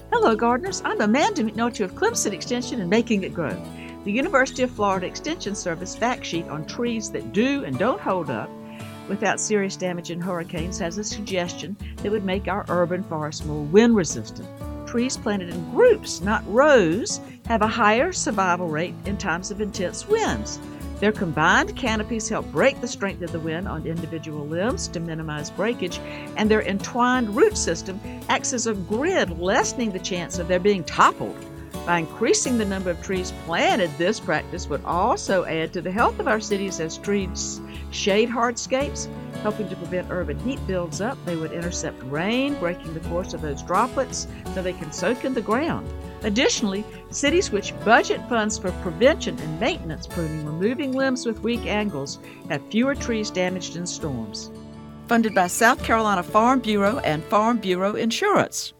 Hello, gardeners. I'm Amanda McNulty of Clemson Extension and Making It Grow. The University of Florida Extension Service fact sheet on trees that do and don't hold up without serious damage in hurricanes has a suggestion that would make our urban forests more wind resistant. Trees planted in groups, not rows, have a higher survival rate in times of intense winds. Their combined canopies help break the strength of the wind on individual limbs to minimize breakage, and their entwined root system acts as a grid, lessening the chance of their being toppled. By increasing the number of trees planted, this practice would also add to the health of our cities as trees shade hardscapes, helping to prevent urban heat builds up. They would intercept rain, breaking the course of those droplets so they can soak in the ground. Additionally, cities which budget funds for prevention and maintenance pruning, removing limbs with weak angles, have fewer trees damaged in storms. Funded by South Carolina Farm Bureau and Farm Bureau Insurance.